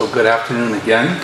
Good afternoon again.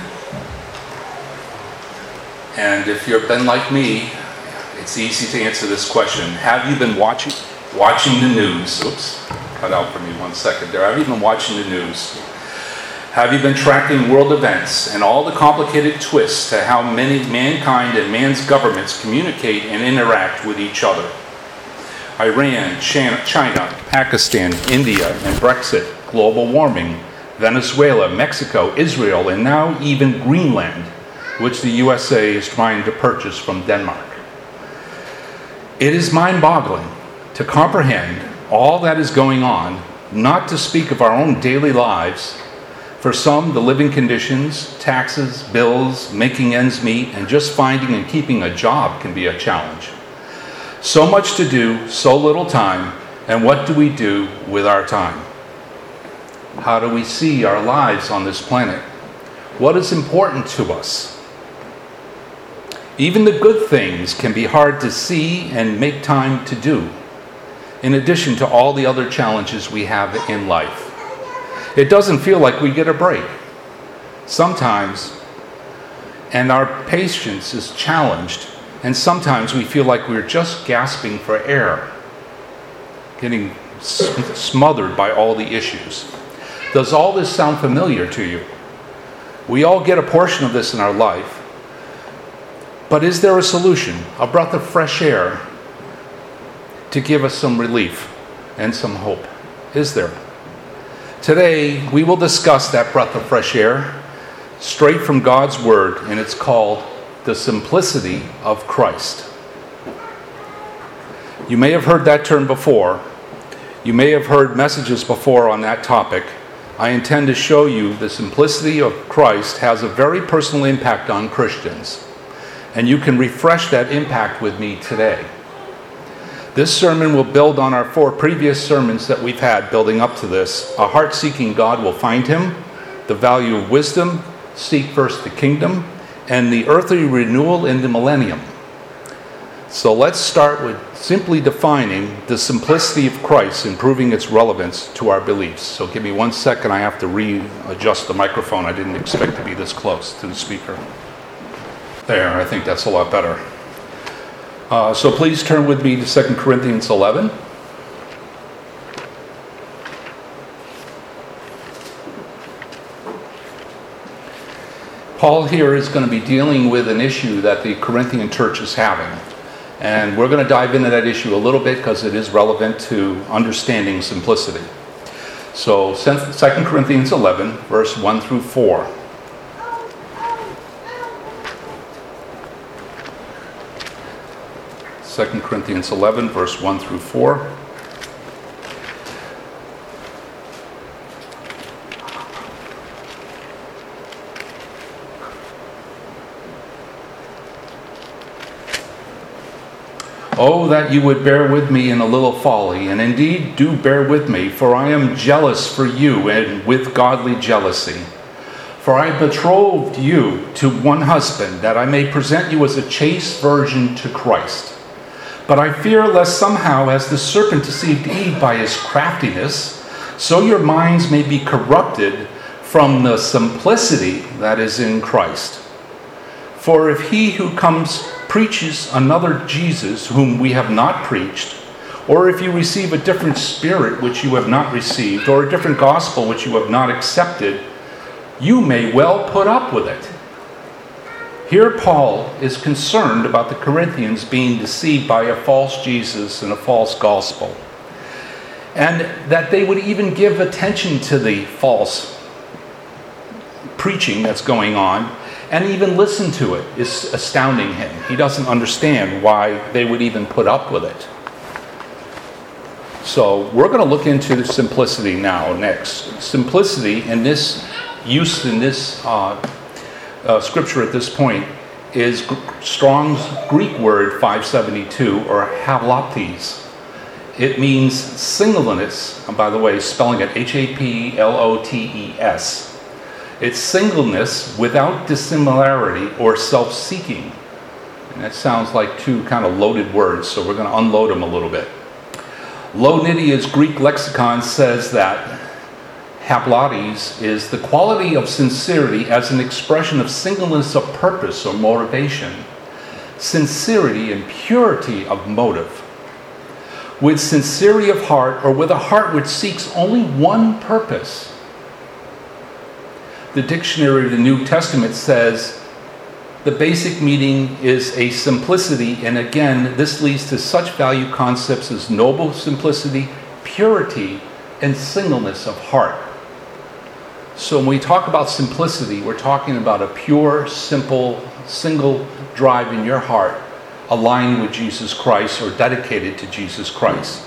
And if you've been like me, it's easy to answer this question. Have you been watching the news? Oops, cut out for me 1 second there. Have you been watching the news? Have you been tracking world events and all the complicated twists to how mankind and man's governments communicate and interact with each other? Iran, China, Pakistan, India, and Brexit, global warming, Venezuela, Mexico, Israel, and now even Greenland, which the USA is trying to purchase from Denmark. It is mind-boggling to comprehend all that is going on, not to speak of our own daily lives. For some, the living conditions, taxes, bills, making ends meet, and just finding and keeping a job can be a challenge. So much to do, so little time, and what do we do with our time? How do we see our lives on this planet? What is important to us? Even the good things can be hard to see and make time to do, in addition to all the other challenges we have in life. It doesn't feel like we get a break sometimes, and our patience is challenged, and sometimes we feel like we're just gasping for air, getting smothered by all the issues. Does all this sound familiar to you? We all get a portion of this in our life. But is there a solution, a breath of fresh air to give us some relief and some hope? Is there? Today, we will discuss that breath of fresh air straight from God's Word, and it's called the simplicity of Christ. You may have heard that term before. You may have heard messages before on that topic. I intend to show you the simplicity of Christ has a very personal impact on Christians. And you can refresh that impact with me today. This sermon will build on our 4 previous sermons that we've had building up to this. A heart-seeking God will find him, the value of wisdom, seek first the kingdom, and the earthly renewal in the millennium. So let's start with simply defining the simplicity of Christ and proving its relevance to our beliefs. So give me 1 second, I have to readjust the microphone. I didn't expect to be this close to the speaker. There, I think that's a lot better. So please turn with me to 2 Corinthians 11. Paul here is going to be dealing with an issue that the Corinthian church is having. And we're going to dive into that issue a little bit because it is relevant to understanding simplicity. So 2 Corinthians 11, verse 1 through 4. Second Corinthians 11, verse 1 through 4. Oh, that you would bear with me in a little folly, and indeed do bear with me, for I am jealous for you, and with godly jealousy. For I betrothed you to one husband, that I may present you as a chaste virgin to Christ. But I fear lest somehow, as the serpent deceived Eve by his craftiness, so your minds may be corrupted from the simplicity that is in Christ. For if he who comes preaches another Jesus whom we have not preached, or if you receive a different spirit which you have not received, or a different gospel which you have not accepted, you may well put up with it. Here Paul is concerned about the Corinthians being deceived by a false Jesus and a false gospel, and that they would even give attention to the false preaching that's going on, and even listen to it is astounding him. He doesn't understand why they would even put up with it. So we're going to look into the simplicity now next. Simplicity in this use in this scripture at this point is Strong's Greek word 572, or haloptes. It means singleness. And by the way, spelling it Haplotes. It's singleness without dissimilarity or self-seeking. And that sounds like 2 kind of loaded words, so we're going to unload them a little bit. Lo Nydia's Greek lexicon says that haplades is the quality of sincerity as an expression of singleness of purpose or motivation, sincerity and purity of motive. With sincerity of heart, or with a heart which seeks only one purpose. The dictionary of the New Testament says the basic meaning is a simplicity, and again, this leads to such value concepts as noble simplicity, purity, and singleness of heart. So when we talk about simplicity, we're talking about a pure, simple, single drive in your heart, aligned with Jesus Christ or dedicated to Jesus Christ.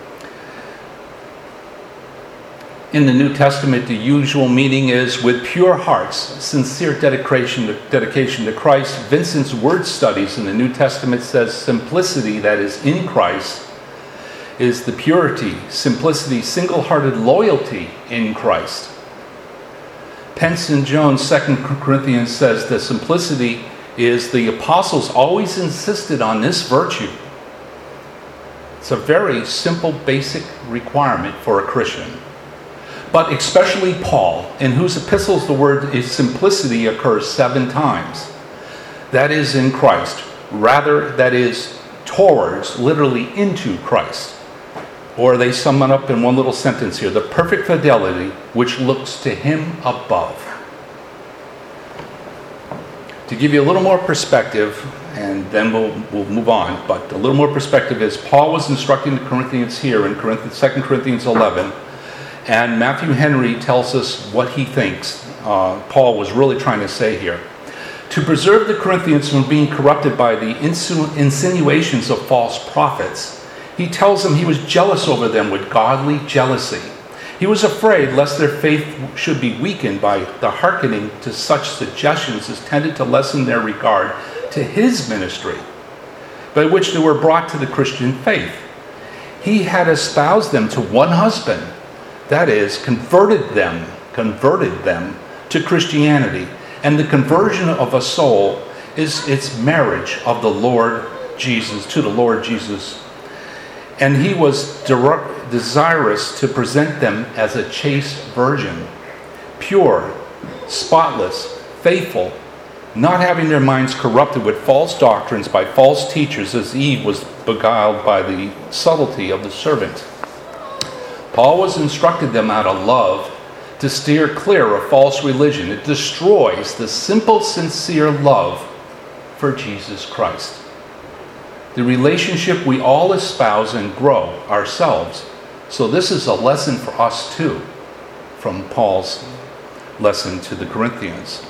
In the New Testament, the usual meaning is with pure hearts, sincere dedication to Christ. Vincent's word studies in the New Testament says simplicity that is in Christ is the purity, simplicity, single-hearted loyalty in Christ. Penson Jones, 2 Corinthians says that simplicity is the apostles always insisted on this virtue. It's a very simple, basic requirement for a Christian. But especially Paul, in whose epistles the word is simplicity occurs 7 times. That is in Christ. Rather, that is towards, literally into Christ. Or they sum it up in one little sentence here: the perfect fidelity which looks to him above. To give you a little more perspective, and then we'll move on, but a little more perspective is Paul was instructing the Corinthians here in 2 Corinthians 11, and Matthew Henry tells us what he thinks Paul was really trying to say here. To preserve the Corinthians from being corrupted by the insinuations of false prophets, he tells them he was jealous over them with godly jealousy. He was afraid lest their faith should be weakened by the hearkening to such suggestions as tended to lessen their regard to his ministry, by which they were brought to the Christian faith. He had espoused them to one husband, that is, converted them to Christianity. And the conversion of a soul is its marriage of the Lord Jesus to the Lord Jesus. And he was desirous to present them as a chaste virgin, pure, spotless, faithful, not having their minds corrupted with false doctrines by false teachers, as Eve was beguiled by the subtlety of the serpent. Paul was instructed them out of love to steer clear of false religion. It destroys the simple, sincere love for Jesus Christ. The relationship we all espouse and grow ourselves. So this is a lesson for us too, from Paul's lesson to the Corinthians.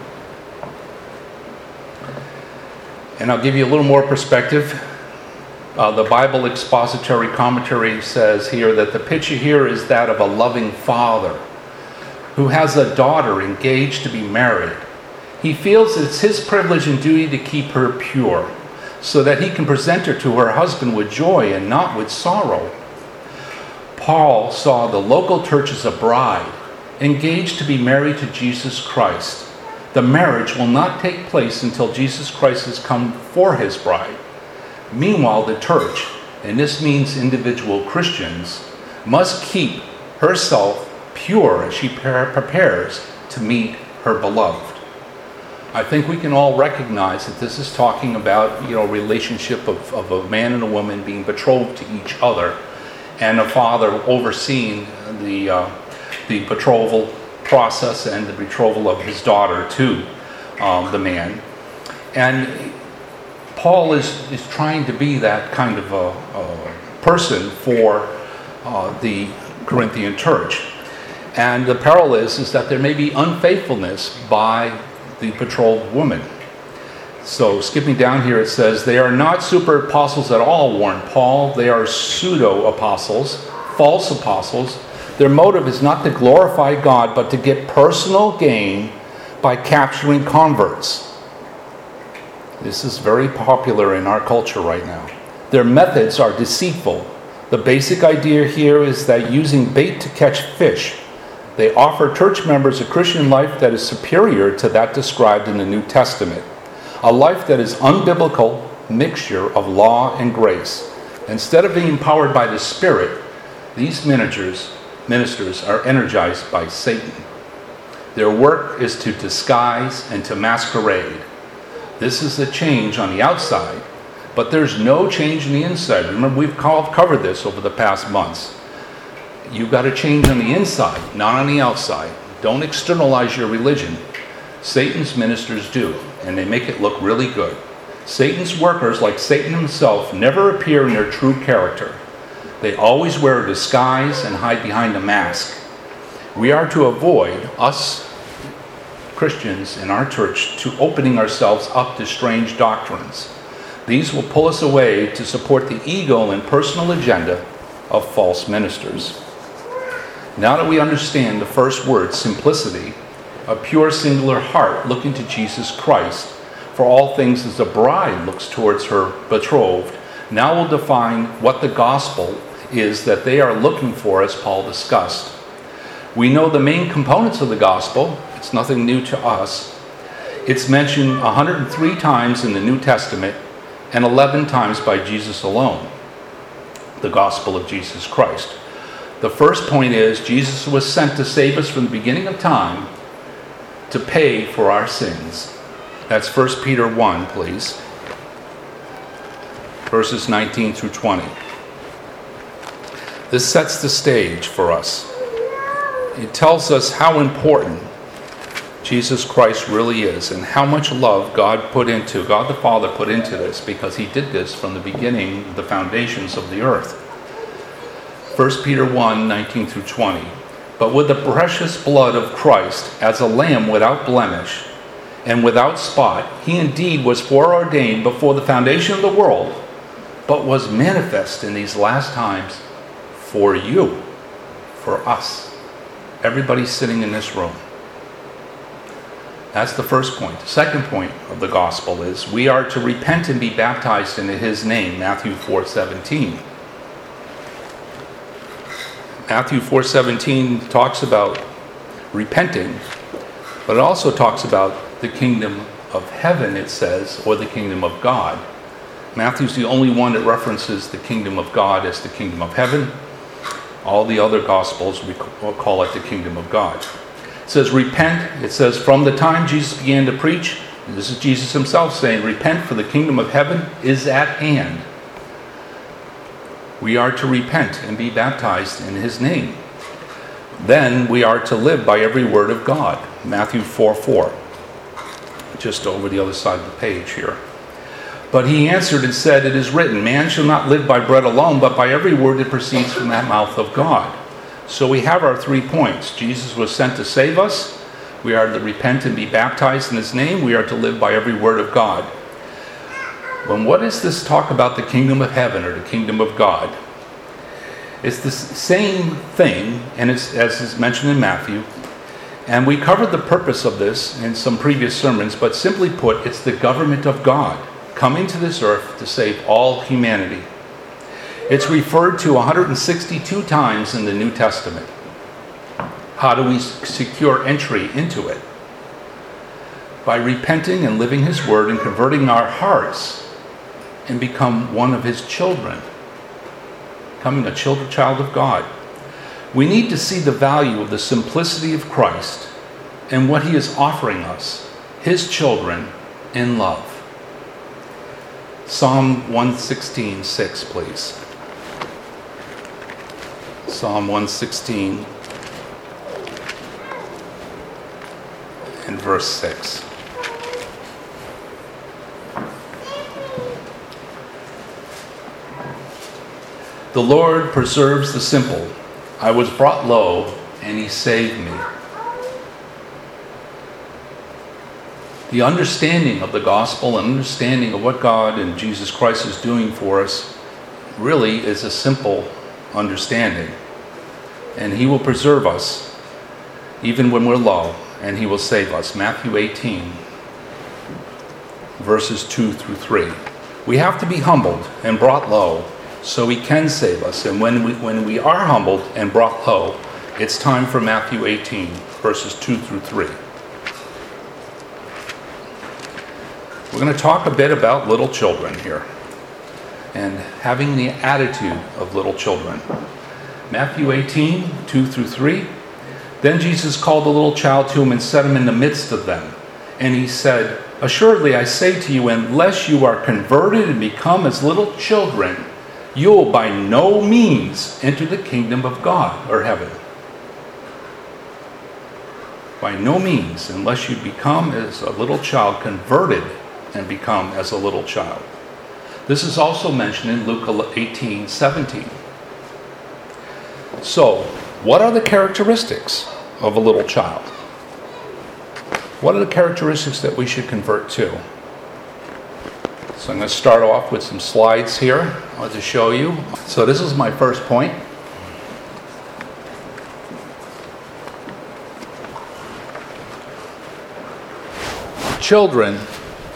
And I'll give you a little more perspective. The Bible Expository Commentary says here that the picture here is that of a loving father who has a daughter engaged to be married. He feels it's his privilege and duty to keep her pure, so that he can present her to her husband with joy and not with sorrow. Paul saw the local church as a bride, engaged to be married to Jesus Christ. The marriage will not take place until Jesus Christ has come for his bride. Meanwhile, the church, and this means individual Christians, must keep herself pure as she prepares to meet her beloved. I think we can all recognize that this is talking about, relationship of a man and a woman being betrothed to each other, and a father overseeing the betrothal process and the betrothal of his daughter to the man. And Paul is trying to be that kind of a person for the Corinthian church. And the peril is that there may be unfaithfulness by the betrothed woman. So skipping down here, it says, they are not super apostles at all, warned Paul. They are pseudo apostles, false apostles. Their motive is not to glorify God, but to get personal gain by capturing converts. This is very popular in our culture right now. Their methods are deceitful. The basic idea here is that using bait to catch fish, they offer church members a Christian life that is superior to that described in the New Testament. A life that is unbiblical mixture of law and grace. Instead of being empowered by the Spirit, these ministers ministers are energized by Satan. Their work is to disguise and to masquerade. This is a change on the outside, but there's no change in the inside. Remember, we've covered this over the past months. You've got to change on the inside, not on the outside. Don't externalize your religion. Satan's ministers do, and they make it look really good. Satan's workers, like Satan himself, never appear in their true character. They always wear a disguise and hide behind a mask. We are to avoid, us Christians in our church, to opening ourselves up to strange doctrines. These will pull us away to support the ego and personal agenda of false ministers. Now that we understand the first word, simplicity, a pure singular heart looking to Jesus Christ for all things as a bride looks towards her betrothed, now we'll define what the gospel is that they are looking for, as Paul discussed. We know the main components of the gospel. It's nothing new to us. It's mentioned 103 times in the New Testament and 11 times by Jesus alone. The gospel of Jesus Christ. The first point is Jesus was sent to save us from the beginning of time to pay for our sins. That's 1 Peter 1, please. Verses 19 through 20. This sets the stage for us. It tells us how important Jesus Christ really is and how much love God the Father put into this, because he did this from the beginning, the foundations of the earth. 1 Peter 1, 19 through 20. But with the precious blood of Christ, as a lamb without blemish and without spot, he indeed was foreordained before the foundation of the world, but was manifest in these last times for you, for us, everybody sitting in this room. That's the first point. The second point of the gospel is we are to repent and be baptized in his name, Matthew 4:17. Matthew 4:17 talks about repenting, but it also talks about the kingdom of heaven, it says, or the kingdom of God. Matthew's the only one that references the kingdom of God as the kingdom of heaven. All the other gospels, we call it the kingdom of God. It says repent. It says from the time Jesus began to preach, and this is Jesus himself saying, repent, for the kingdom of heaven is at hand. We are to repent and be baptized in his name. Then we are to live by every word of God. Matthew 4:4. Just over the other side of the page here. But he answered and said, it is written, man shall not live by bread alone, but by every word that proceeds from that mouth of God. So we have our 3 points. Jesus was sent to save us. We are to repent and be baptized in his name. We are to live by every word of God. But what is this talk about the kingdom of heaven or the kingdom of God? It's the same thing, and it's as is mentioned in Matthew. And we covered the purpose of this in some previous sermons, but simply put, it's the government of God coming to this earth to save all humanity. It's referred to 162 times in the New Testament. How do we secure entry into it? By repenting and living his word and converting our hearts and become one of his children, becoming a child of God. We need to see the value of the simplicity of Christ and what he is offering us, his children, in love. Psalm 116:6, please. Psalm 116 and verse 6. The Lord preserves the simple. I was brought low, and he saved me. The understanding of the gospel and understanding of what God and Jesus Christ is doing for us really is a simple understanding. And he will preserve us even when we're low, and he will save us. Matthew 18, verses 2 through 3. We have to be humbled and brought low so he can save us. And when we are humbled and brought low, it's time for Matthew 18, verses 2 through 3. We're going to talk a bit about little children here and having the attitude of little children. Matthew 18, 2 through 3. Then Jesus called the little child to him and set him in the midst of them. And he said, "Assuredly I say to you, unless you are converted and become as little children, you will by no means enter the kingdom of God," or heaven. By no means, unless you become as a little child, converted and become as a little child. This is also mentioned in Luke 18, 17. So, what are the characteristics of a little child? What are the characteristics that we should convert to? So I'm going to start off with some slides here to show you. So this is my first point. Children,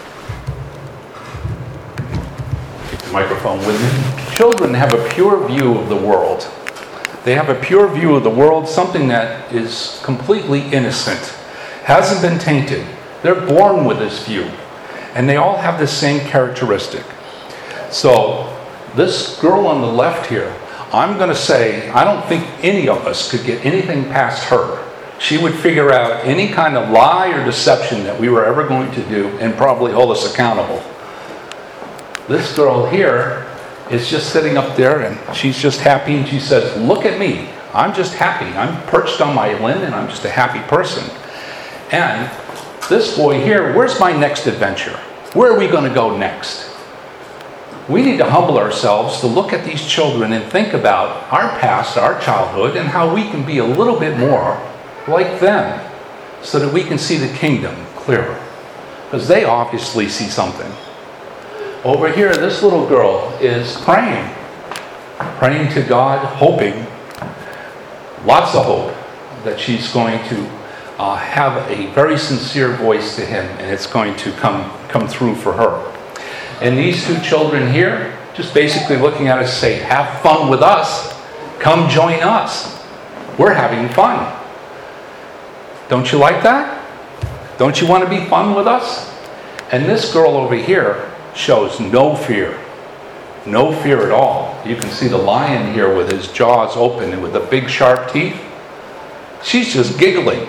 take the microphone with me. Children have a pure view of the world. They have a pure view of the world, something that is completely innocent, hasn't been tainted. They're born with this view, and they all have the same characteristic. So this girl on the left here, I'm going to say, I don't think any of us could get anything past her. She would figure out any kind of lie or deception that we were ever going to do and probably hold us accountable. This girl here is just sitting up there and she's just happy, and she says, "Look at me. I'm just happy. I'm perched on my limb and I'm just a happy person." And this boy here, where's my next adventure? Where are we going to go next? We need to humble ourselves to look at these children and think about our past, our childhood, and how we can be a little bit more like them so that we can see the kingdom clearer. Because they obviously see something. Over here, this little girl is praying to God, hoping, lots of hope, that she's going to have a very sincere voice to him, and it's going to come through for her. And these two children here, just basically looking at us, say, "Have fun with us. Come join us. We're having fun." Don't you like that? Don't you want to be fun with us? And this girl over here shows no fear. No fear at all. You can see the lion here with his jaws open and with the big sharp teeth. She's just giggling.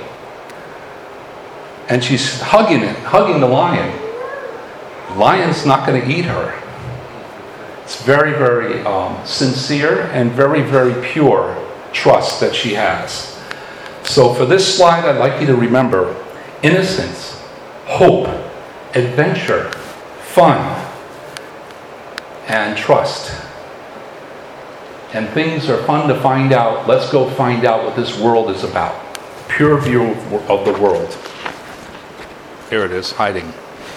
And she's hugging the lion. The lion's not going to eat her. It's very, very sincere and very, very pure trust that she has. So for this slide, I'd like you to remember innocence, hope, adventure, fun, and trust. And things are fun to find out. Let's go find out what this world is about. Pure view of the world. Here it is, hiding.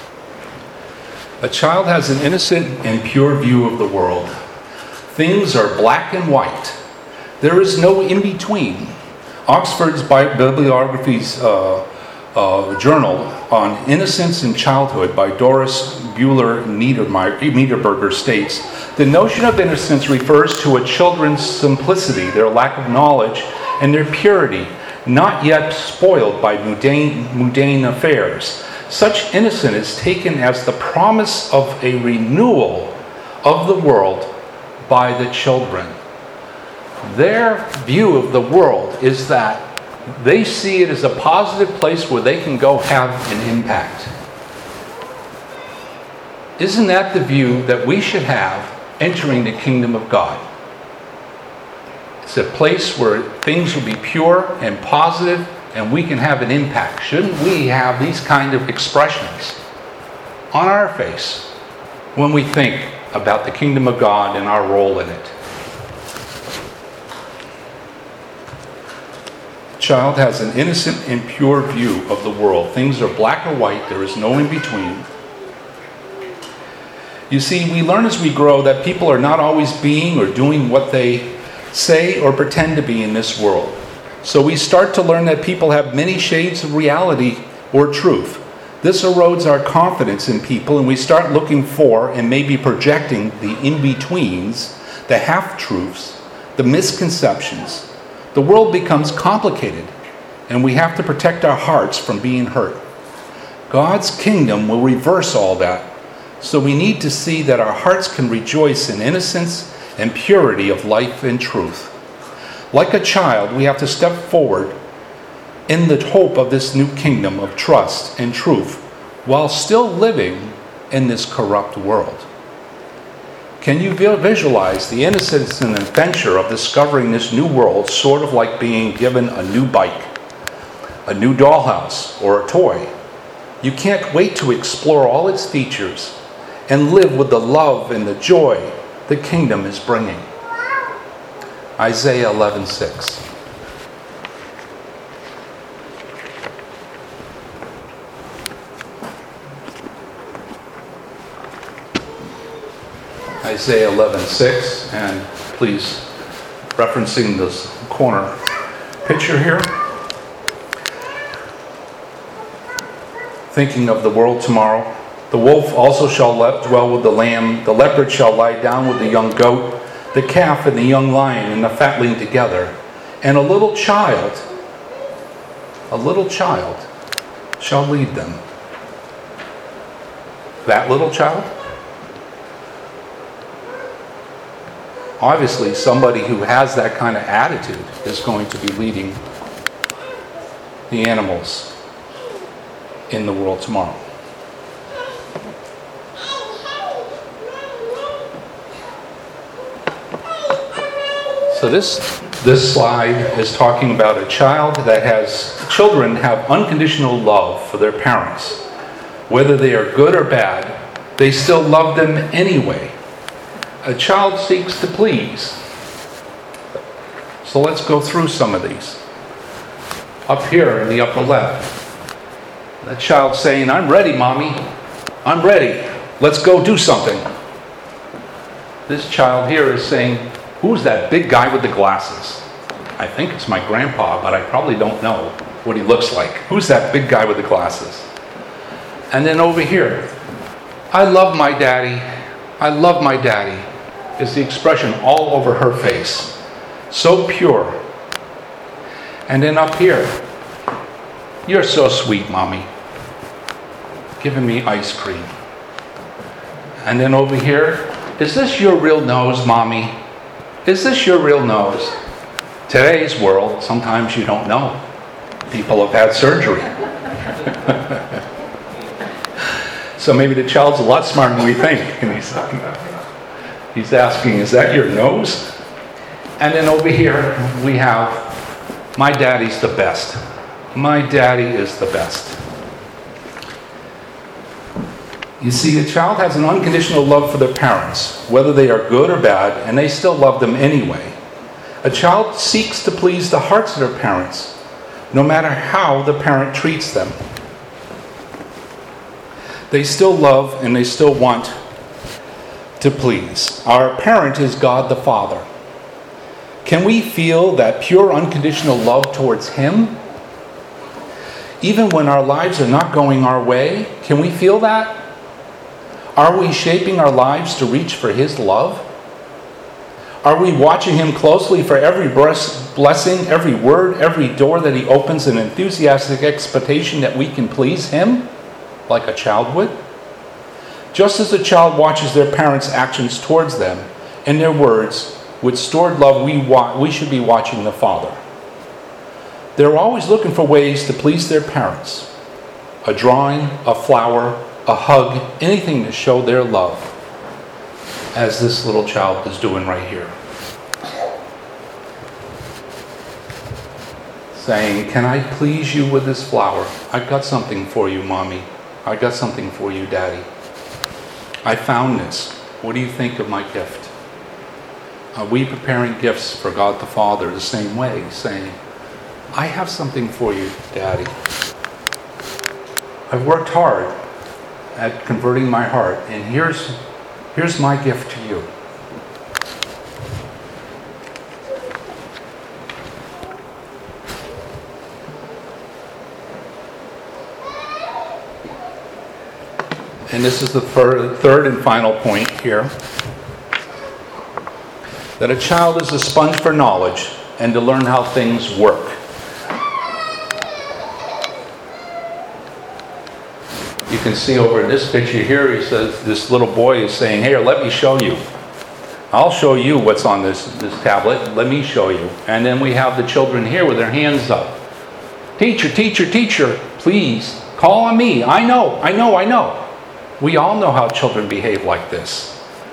A child has an innocent and pure view of the world. Things are black and white. There is no in-between. Oxford's Bibliography's journal on Innocence in Childhood by Doris Buehler Niederberger states, "The notion of innocence refers to a children's simplicity, their lack of knowledge, and their purity, not yet spoiled by mundane affairs. Such innocence is taken as the promise of a renewal of the world by the children." Their view of the world is that they see it as a positive place where they can go have an impact. Isn't that the view that we should have entering the kingdom of God? It's a place where things will be pure and positive and we can have an impact. Shouldn't we have these kind of expressions on our face when we think about the kingdom of God and our role in it? Child has an innocent and pure view of the world. Things are black or white. There is no in between. You see, we learn as we grow that people are not always being or doing what they say or pretend to be in this world. So we start to learn that people have many shades of reality or truth. This erodes our confidence in people, and we start looking for and maybe projecting the in-betweens, the half-truths, the misconceptions. The world becomes complicated, and we have to protect our hearts from being hurt. God's kingdom will reverse all that, so we need to see that our hearts can rejoice in innocence and purity of life and truth. Like a child, we have to step forward in the hope of this new kingdom of trust and truth while still living in this corrupt world. Can you visualize the innocence and adventure of discovering this new world, sort of like being given a new bike, a new dollhouse, or a toy? You can't wait to explore all its features and live with the love and the joy the kingdom is bringing. Isaiah 11:6. Isaiah 11:6, and please, referencing this corner picture here, thinking of the world tomorrow. The wolf also shall dwell with the lamb, the leopard shall lie down with the young goat, the calf and the young lion and the fatling together, and a little child shall lead them. That little child? Obviously, somebody who has that kind of attitude is going to be leading the animals in the world tomorrow. So this slide is talking about a child children have unconditional love for their parents. Whether they are good or bad, they still love them anyway. A child seeks to please. So let's go through some of these. Up here in the upper left, that child saying, "I'm ready, Mommy. I'm ready. Let's go do something." This child here is saying, "Who's that big guy with the glasses? I think it's my grandpa, but I probably don't know what he looks like. Who's that big guy with the glasses?" And then over here, "I love my daddy. I love my daddy," is the expression all over her face. So pure. And then up here, "You're so sweet, Mommy. Giving me ice cream." And then over here, "Is this your real nose, Mommy? Is this your real nose?" Today's world, sometimes you don't know. People have had surgery. So maybe the child's a lot smarter than we think. And he's asking, "Is that your nose?" And then over here we have, "My daddy's the best. My daddy is the best." You see, a child has an unconditional love for their parents, whether they are good or bad, and they still love them anyway. A child seeks to please the hearts of their parents, no matter how the parent treats them. They still love and they still want to please. Our parent is God the Father. Can we feel that pure unconditional love towards Him? Even when our lives are not going our way, can we feel that? Are we shaping our lives to reach for His love? Are we watching Him closely for every blessing, every word, every door that He opens, an enthusiastic expectation that we can please Him, like a child would? Just as a child watches their parents' actions towards them and their words, with stored love, we should be watching the Father. They're always looking for ways to please their parents. A drawing, a flower, a hug, anything to show their love, as this little child is doing right here. Saying, "Can I please you with this flower? I've got something for you, Mommy. I got something for you, Daddy. I found this. What do you think of my gift?" Are we preparing gifts for God the Father the same way, saying, "I have something for you, Daddy. I've worked hard at converting my heart, and here's my gift to you." And this is the third and final point here. That a child is a sponge for knowledge and to learn how things work. You can see over in this picture here, he says, this little boy is saying, "Here, let me show you. I'll show you what's on this tablet. Let me show you. And then we have the children here with their hands up. Teacher, teacher, teacher, please call on me. I know. We all know how children behave like this.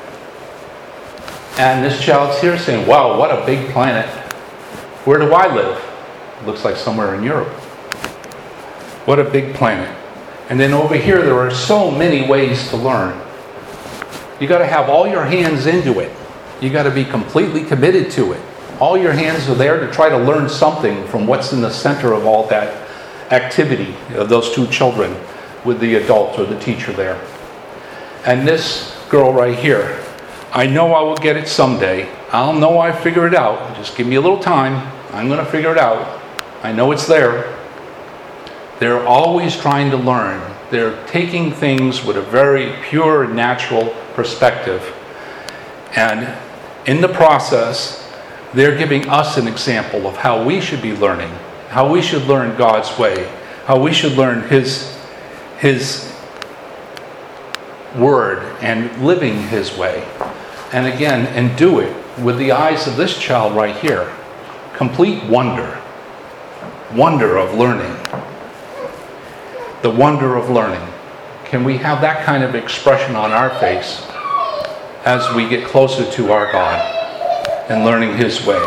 And this child's here saying, wow, what a big planet. Where do I live? Looks like somewhere in Europe. What a big planet. And then over here, there are so many ways to learn. You got to have all your hands into it. You got to be completely committed to it. All your hands are there to try to learn something from what's in the center of all that activity of those two children with the adult or the teacher there. And this girl right here, I know I will get it someday. I'll know I figure it out. Just give me a little time. I'm going to figure it out. I know it's there. They're always trying to learn. They're taking things with a very pure, natural perspective. And in the process, they're giving us an example of how we should be learning, how we should learn God's way, how we should learn His Word and living His way. And again, and do it with the eyes of this child right here. Complete wonder. Wonder of learning. The wonder of learning. Can we have that kind of expression on our face as we get closer to our God and learning His way?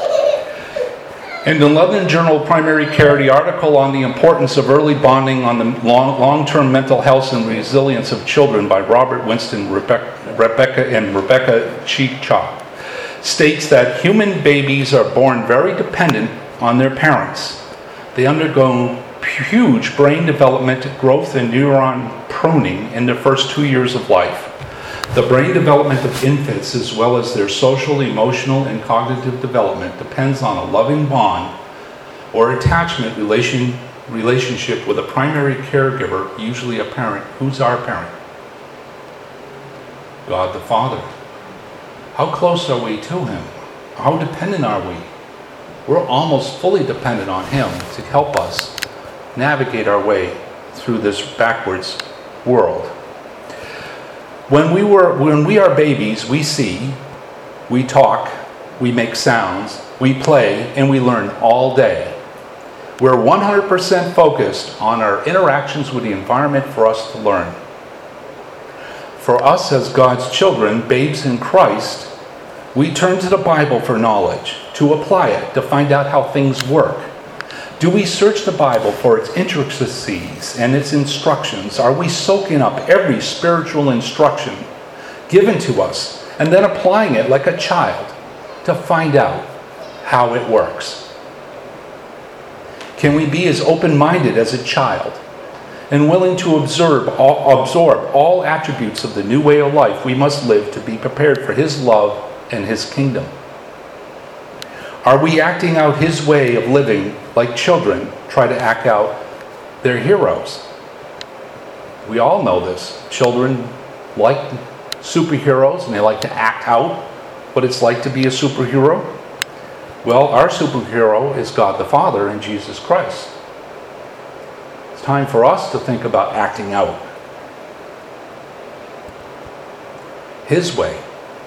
In the London Journal of Primary Care, the article on the importance of early bonding on the long-term mental health and resilience of children by Robert Winston, Rebecca Cheechak states that human babies are born very dependent on their parents. They undergo huge brain development, growth, and neuron pruning in the first 2 years of life. The brain development of infants, as well as their social, emotional, and cognitive development, depends on a loving bond or attachment relationship with a primary caregiver, usually a parent. Who's our parent? God the Father. How close are we to Him? How dependent are we? We're almost fully dependent on Him to help us navigate our way through this backwards world. When we are babies, we see, we talk, we make sounds, we play, and we learn all day. We're 100% focused on our interactions with the environment for us to learn. For us as God's children, babes in Christ, we turn to the Bible for knowledge, to apply it, to find out how things work. Do we search the Bible for its intricacies and its instructions? Are we soaking up every spiritual instruction given to us and then applying it like a child to find out how it works? Can we be as open-minded as a child and willing to absorb all attributes of the new way of life we must live to be prepared for His love and His kingdom? Are we acting out His way of living like children try to act out their heroes? We all know this. Children like superheroes and they like to act out what it's like to be a superhero. Well, our superhero is God the Father and Jesus Christ. It's time for us to think about acting out His way.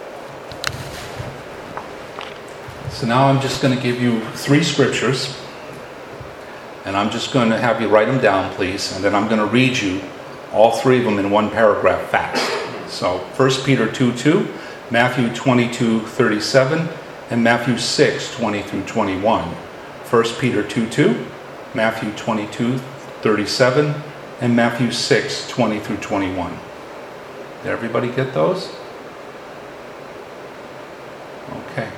So now I'm just going to give you 3 scriptures, and I'm just going to have you write them down, please, and then I'm going to read you all 3 of them in one paragraph fast. So 1 Peter 2:2, Matthew 22:37, and Matthew 6:20 through 21. 1 Peter 2:2, Matthew 22:37, and Matthew 6:20 through 21. Did everybody get those? Okay.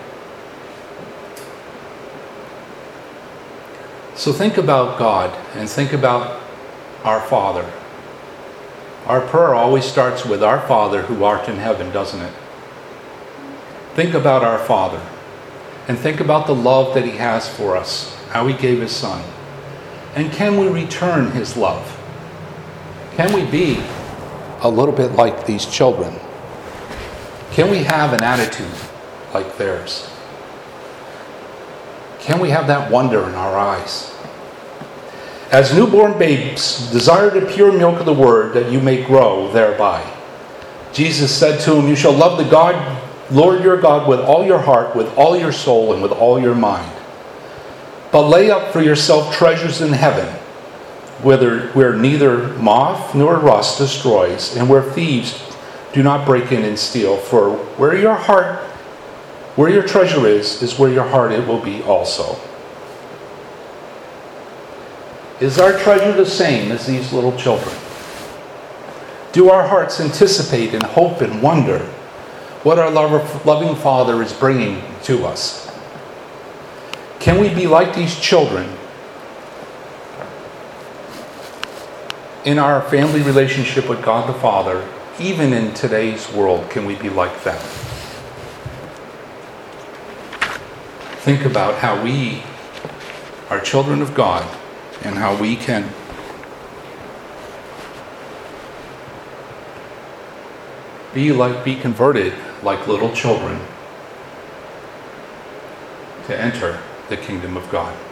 So think about God and think about our Father. Our prayer always starts with our Father who art in heaven, doesn't it? Think about our Father and think about the love that He has for us, how He gave His Son. And can we return His love? Can we be a little bit like these children? Can we have an attitude like theirs? Can we have that wonder in our eyes? As newborn babes, desire the pure milk of the Word that you may grow thereby. Jesus said to him, "You shall love the God Lord your God with all your heart, with all your soul, and with all your mind. But lay up for yourself treasures in heaven, where neither moth nor rust destroys, and where thieves do not break in and steal. For where your treasure is where your heart it will be also. Is our treasure the same as these little children? Do our hearts anticipate and hope and wonder what our loving Father is bringing to us? Can we be like these children in our family relationship with God the Father? Even in today's world, can we be like them? Think about how we are children of God and how we can be converted like little children to enter the kingdom of God.